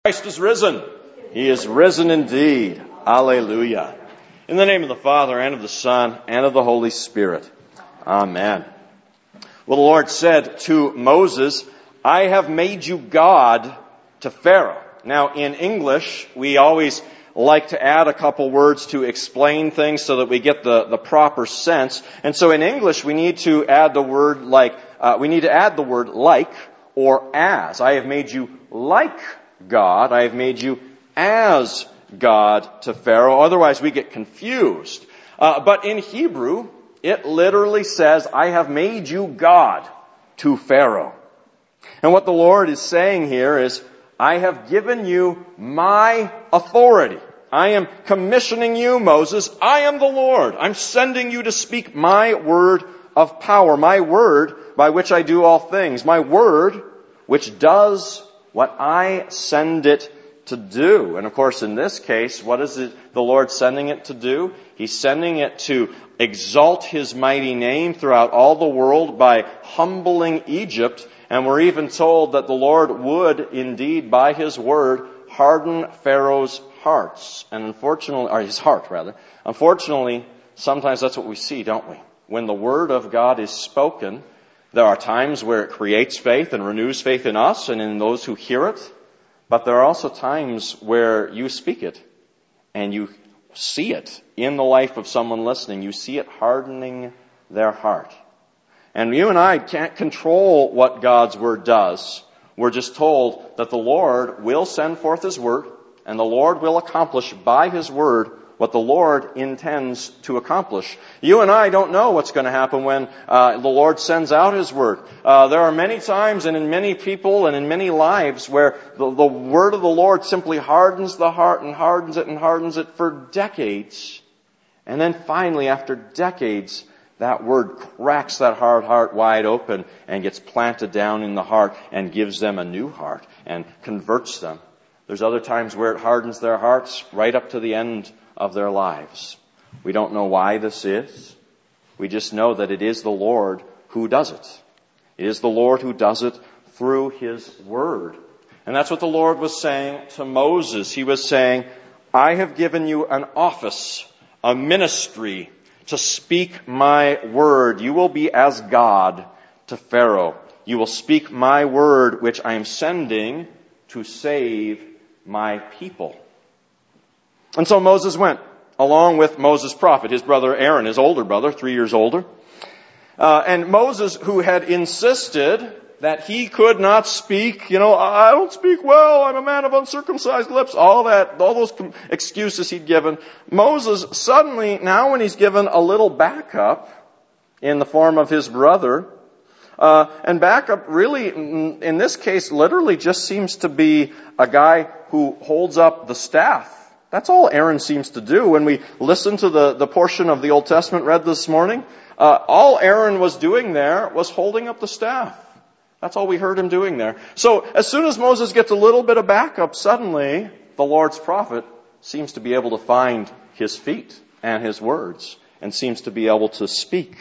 Christ is risen. He is risen indeed. Alleluia. In the name of the Father, and of the Son, and of the Holy Spirit. Amen. Well, the Lord said to Moses, I have made you God to Pharaoh. Now, in English, we always like to add a couple words to explain things so that we get the proper sense. And so in English, we need to add the word like or as. I have made you like God. I have made you as God to Pharaoh. Otherwise, we get confused. But in Hebrew, it literally says, I have made you God to Pharaoh. And what the Lord is saying here is, I have given you my authority. I am commissioning you, Moses. I am the Lord. I'm sending you to speak my word of power, my word by which I do all things, my word which does what I send it to do. And of course, in this case, what is it the Lord sending it to do? He's sending it to exalt His mighty name throughout all the world by humbling Egypt. And we're even told that the Lord would indeed, by His word, harden Pharaoh's hearts. And unfortunately, or his heart rather. Unfortunately, sometimes that's what we see, don't we? When the word of God is spoken, there are times where it creates faith and renews faith in us and in those who hear it. But there are also times where you speak it and you see it in the life of someone listening. You see it hardening their heart. And you and I can't control what God's word does. We're just told that the Lord will send forth His word, and the Lord will accomplish by His word what the Lord intends to accomplish. You and I don't know what's going to happen when the Lord sends out His word. There are many times and in many people and in many lives where the word of the Lord simply hardens the heart and hardens it for decades. And then finally, after decades, that word cracks that hard heart wide open and gets planted down in the heart and gives them a new heart and converts them. There's other times where it hardens their hearts right up to the end of their lives. We don't know why this is. We just know that it is the Lord who does it. It is the Lord who does it through His word. And that's what the Lord was saying to Moses. He was saying, I have given you an office, a ministry, to speak my word. You will be as God to Pharaoh. You will speak my word, which I am sending to save my people. And so Moses went, along with Moses' prophet, his brother Aaron, his older brother, 3 years older. And Moses, who had insisted that he could not speak, I don't speak well, I'm a man of uncircumcised lips, all those excuses he'd given. Moses suddenly, now when he's given a little backup in the form of his brother, and backup really, in this case, literally just seems to be a guy who holds up the staff. That's all Aaron seems to do. When we listen to the portion of the Old Testament read this morning, all Aaron was doing there was holding up the staff. That's all we heard him doing there. So as soon as Moses gets a little bit of backup, suddenly the Lord's prophet seems to be able to find his feet and his words and seems to be able to speak.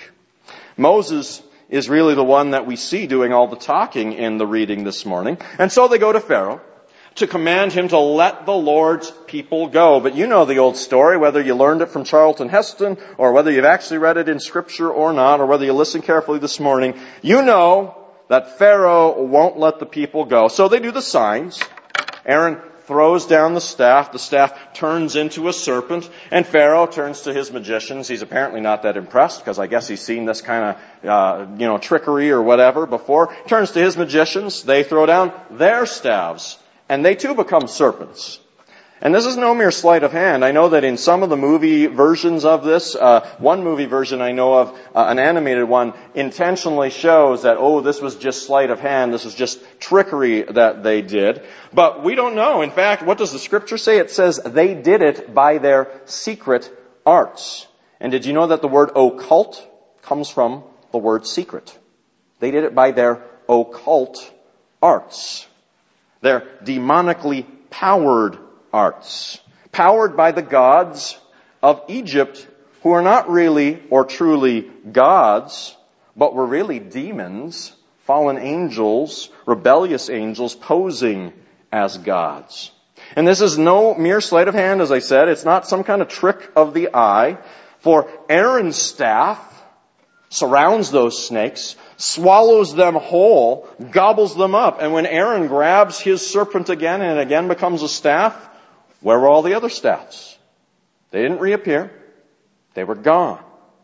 Moses is really the one that we see doing all the talking in the reading this morning. And so they go to Pharaoh to command him to let the Lord's people go. But you know the old story, whether you learned it from Charlton Heston or whether you've actually read it in Scripture or not, or whether you listen carefully this morning, you know that Pharaoh won't let the people go. So they do the signs. Aaron throws down the staff turns into a serpent, and Pharaoh turns to his magicians. He's apparently not that impressed, because I guess he's seen this kind of, trickery or whatever before. Turns to his magicians, they throw down their staves, and they too become serpents. And this is no mere sleight of hand. I know that in some of the movie versions of this, one movie version I know of, an animated one, intentionally shows that, this was just sleight of hand, this is just trickery that they did. But we don't know. In fact, what does the Scripture say? It says they did it by their secret arts. And did you know that the word occult comes from the word secret? They did it by their occult arts. Their demonically powered arts, powered by the gods of Egypt, who are not really or truly gods, but were really demons, fallen angels, rebellious angels posing as gods. And this is no mere sleight of hand, as I said. It's not some kind of trick of the eye. For Aaron's staff surrounds those snakes, swallows them whole, gobbles them up. And when Aaron grabs his serpent again and it again becomes a staff, where were all the other staffs? They didn't reappear. They were gone.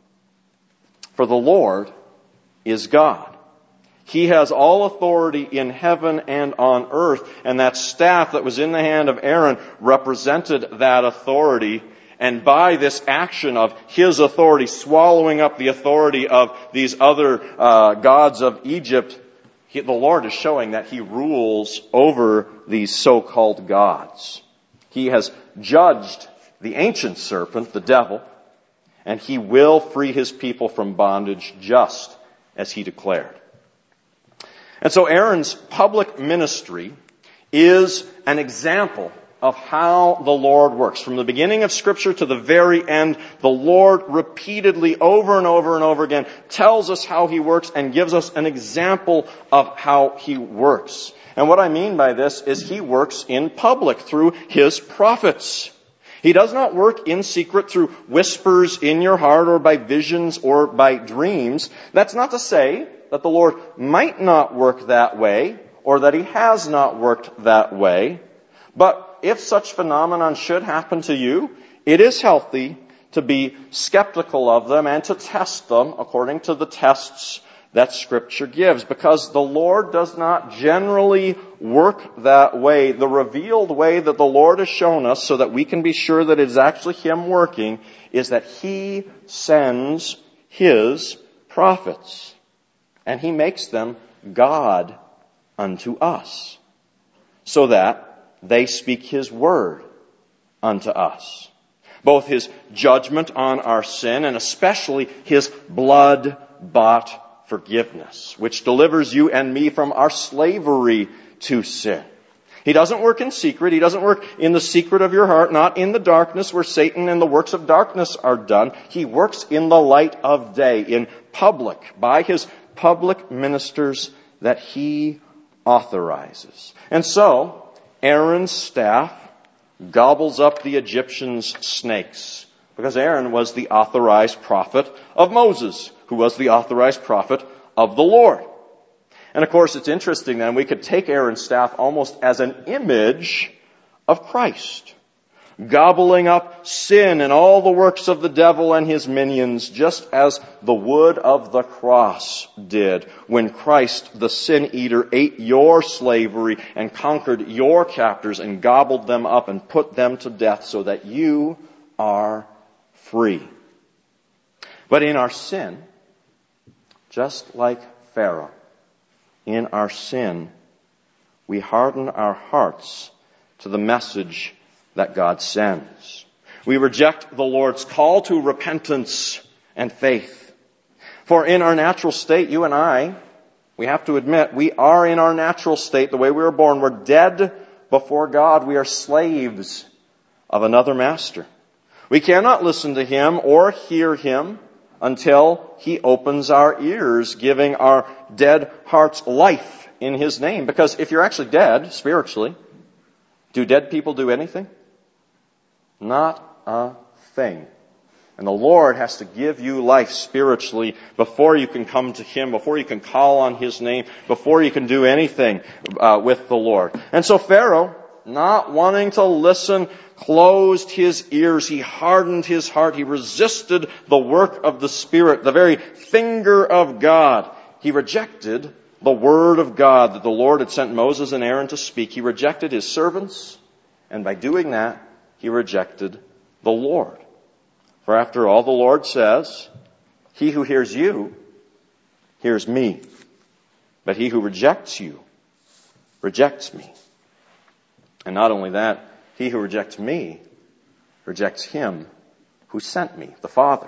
For the Lord is God. He has all authority in heaven and on earth, and that staff that was in the hand of Aaron represented that authority. And by this action of his authority swallowing up the authority of these other gods of Egypt, the Lord is showing that He rules over these so-called gods. He has judged the ancient serpent, the devil, and He will free His people from bondage just as He declared. And so Aaron's public ministry is an example of how the Lord works. From the beginning of Scripture to the very end, the Lord repeatedly, over and over and over again, tells us how He works and gives us an example of how He works. And what I mean by this is He works in public through His prophets. He does not work in secret through whispers in your heart or by visions or by dreams. That's not to say that the Lord might not work that way or that He has not worked that way. But if such phenomenon should happen to you, it is healthy to be skeptical of them and to test them according to the tests that Scripture gives, because the Lord does not generally work that way. The revealed way that the Lord has shown us so that we can be sure that it is actually Him working is that He sends His prophets, and He makes them God unto us, so that they speak His word unto us. Both His judgment on our sin and especially His blood-bought forgiveness, which delivers you and me from our slavery to sin. He doesn't work in secret. He doesn't work in the secret of your heart, not in the darkness where Satan and the works of darkness are done. He works in the light of day, in public, by His public ministers that He authorizes. And so, Aaron's staff gobbles up the Egyptians' snakes, because Aaron was the authorized prophet of Moses, who was the authorized prophet of the Lord. And of course, it's interesting then, we could take Aaron's staff almost as an image of Christ, gobbling up sin and all the works of the devil and his minions, just as the wood of the cross did when Christ, the sin eater, ate your slavery and conquered your captors and gobbled them up and put them to death so that you are free. But in our sin, just like Pharaoh, in our sin, we harden our hearts to the message that God sends. We reject the Lord's call to repentance and faith. For in our natural state, you and I, we have to admit, we are in our natural state, the way we were born. We're dead before God. We are slaves of another master. We cannot listen to Him or hear Him until He opens our ears, giving our dead hearts life in His name. Because if you're actually dead, spiritually, do dead people do anything? Not a thing. And the Lord has to give you life spiritually before you can come to Him, before you can call on His name, before you can do anything with the Lord. And so Pharaoh, not wanting to listen, closed his ears. He hardened his heart. He resisted the work of the Spirit, the very finger of God. He rejected the word of God that the Lord had sent Moses and Aaron to speak. He rejected His servants, and by doing that, he rejected the Lord. For after all, the Lord says, "He who hears you, hears me. But he who rejects you, rejects me. And not only that, he who rejects me, rejects Him who sent me," the Father.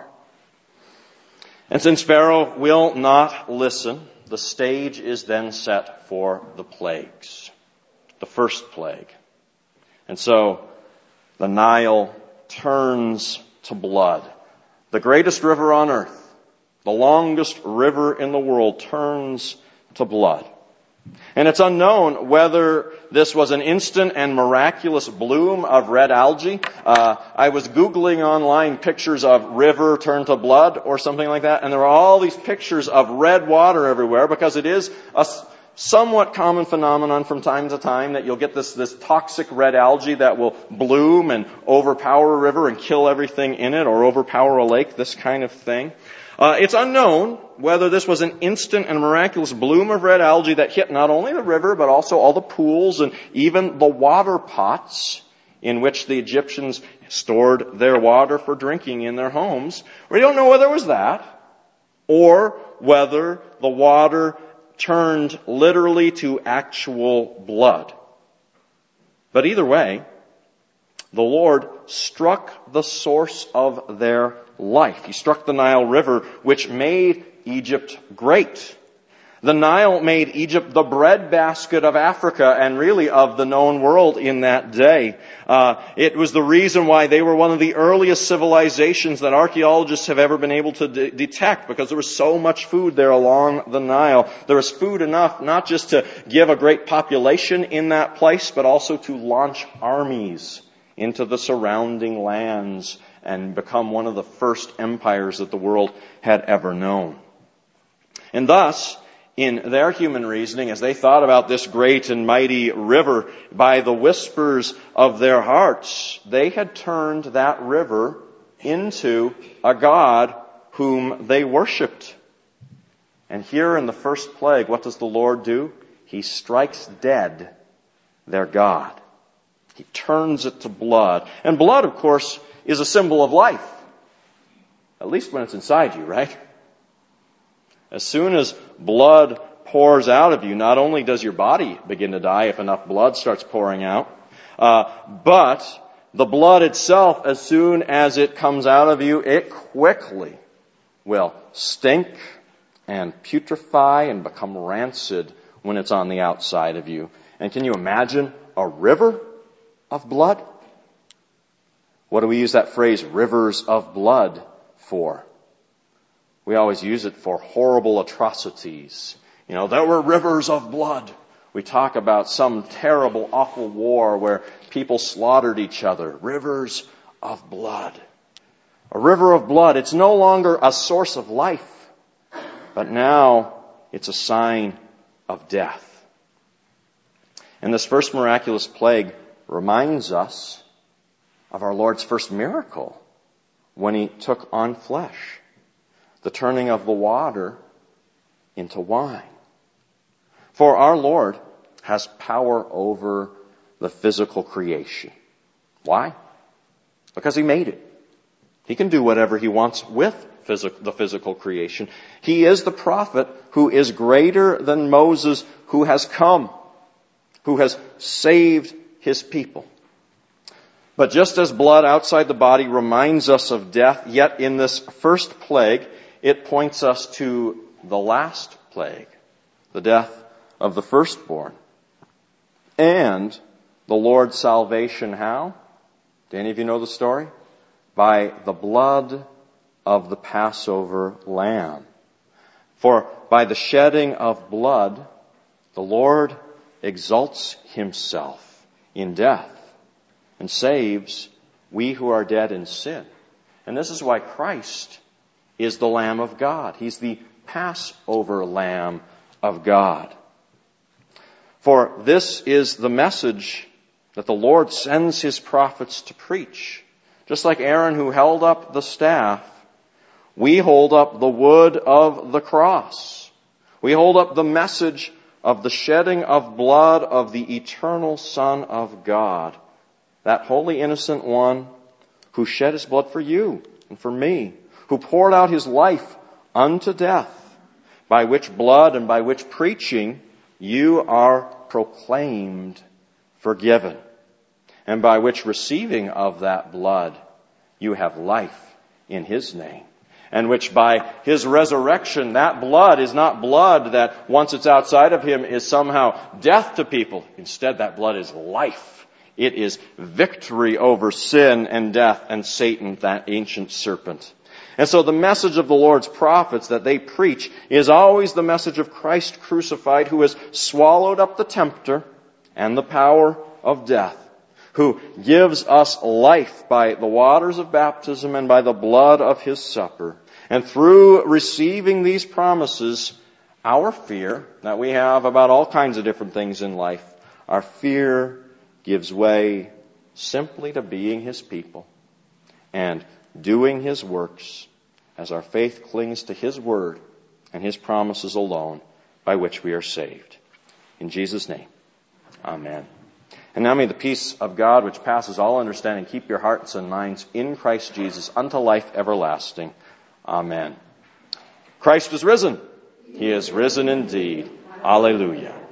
And since Pharaoh will not listen, the stage is then set for the plagues. The first plague. And so, the Nile turns to blood. The greatest river on earth, the longest river in the world, turns to blood. And it's unknown whether this was an instant and miraculous bloom of red algae. I was Googling online pictures of river turned to blood or something like that, and there are all these pictures of red water everywhere because it is a somewhat common phenomenon from time to time that you'll get this toxic red algae that will bloom and overpower a river and kill everything in it, or overpower a lake, this kind of thing. It's unknown whether this was an instant and miraculous bloom of red algae that hit not only the river, but also all the pools and even the water pots in which the Egyptians stored their water for drinking in their homes. We don't know whether it was that, or whether the water turned literally to actual blood. But either way, the Lord struck the source of their life. He struck the Nile River, which made Egypt great. The Nile made Egypt the breadbasket of Africa and really of the known world in that day. It was the reason why they were one of the earliest civilizations that archaeologists have ever been able to detect, because there was so much food there along the Nile. There was food enough not just to give a great population in that place, but also to launch armies into the surrounding lands and become one of the first empires that the world had ever known. And thus, in their human reasoning, as they thought about this great and mighty river, by the whispers of their hearts, they had turned that river into a god whom they worshipped. And here in the first plague, what does the Lord do? He strikes dead their god. He turns it to blood. And blood, of course, is a symbol of life. At least when it's inside you, right? As soon as blood pours out of you, not only does your body begin to die if enough blood starts pouring out, but the blood itself, as soon as it comes out of you, it quickly will stink and putrefy and become rancid when it's on the outside of you. And can you imagine a river of blood? What do we use that phrase, rivers of blood, for? We always use it for horrible atrocities. There were rivers of blood. We talk about some terrible, awful war where people slaughtered each other. Rivers of blood. A river of blood, it's no longer a source of life, but now it's a sign of death. And this first miraculous plague reminds us of our Lord's first miracle when He took on flesh, the turning of the water into wine. For our Lord has power over the physical creation. Why? Because He made it. He can do whatever He wants with the physical creation. He is the prophet who is greater than Moses, who has come, who has saved His people. But just as blood outside the body reminds us of death, yet in this first plague, it points us to the last plague, the death of the firstborn. And the Lord's salvation, how? Do any of you know the story? By the blood of the Passover lamb. For by the shedding of blood, the Lord exalts Himself in death and saves we who are dead in sin. And this is why Christ is the Lamb of God. He's the Passover Lamb of God. For this is the message that the Lord sends His prophets to preach. Just like Aaron, who held up the staff, we hold up the wood of the cross. We hold up the message of the shedding of blood of the eternal Son of God, that holy innocent one who shed His blood for you and for me, who poured out His life unto death, by which blood and by which preaching you are proclaimed forgiven, and by which receiving of that blood you have life in His name, and which by His resurrection, that blood is not blood that once it's outside of Him is somehow death to people. Instead, that blood is life. It is victory over sin and death and Satan, that ancient serpent. And so the message of the Lord's prophets that they preach is always the message of Christ crucified, who has swallowed up the tempter and the power of death, who gives us life by the waters of baptism and by the blood of His supper. And through receiving these promises, our fear that we have about all kinds of different things in life, our fear gives way simply to being His people and doing His works as our faith clings to His Word and His promises alone by which we are saved. In Jesus' name, amen. And now may the peace of God, which passes all understanding, keep your hearts and minds in Christ Jesus unto life everlasting. Amen. Christ is risen. He is risen indeed. Alleluia.